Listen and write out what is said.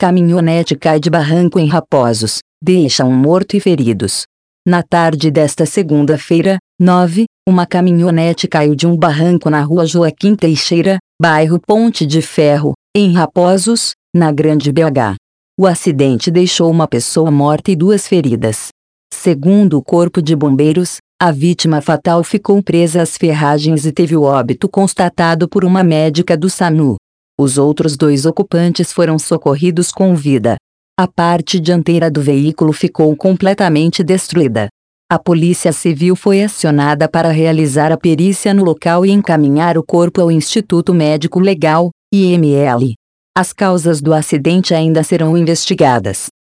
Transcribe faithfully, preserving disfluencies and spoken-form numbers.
Caminhonete cai de barranco em Raposos, deixa um morto e feridos. Na tarde desta segunda-feira, nove, uma caminhonete caiu de um barranco na rua Joaquim Teixeira, bairro Ponte de Ferro, em Raposos, na Grande B H. O acidente deixou uma pessoa morta e duas feridas. Segundo o Corpo de Bombeiros, a vítima fatal ficou presa às ferragens e teve o óbito constatado por uma médica do SAMU. Os outros dois ocupantes foram socorridos com vida. A parte dianteira do veículo ficou completamente destruída. A Polícia Civil foi acionada para realizar a perícia no local e encaminhar o corpo ao Instituto Médico Legal, I M L. As causas do acidente ainda serão investigadas.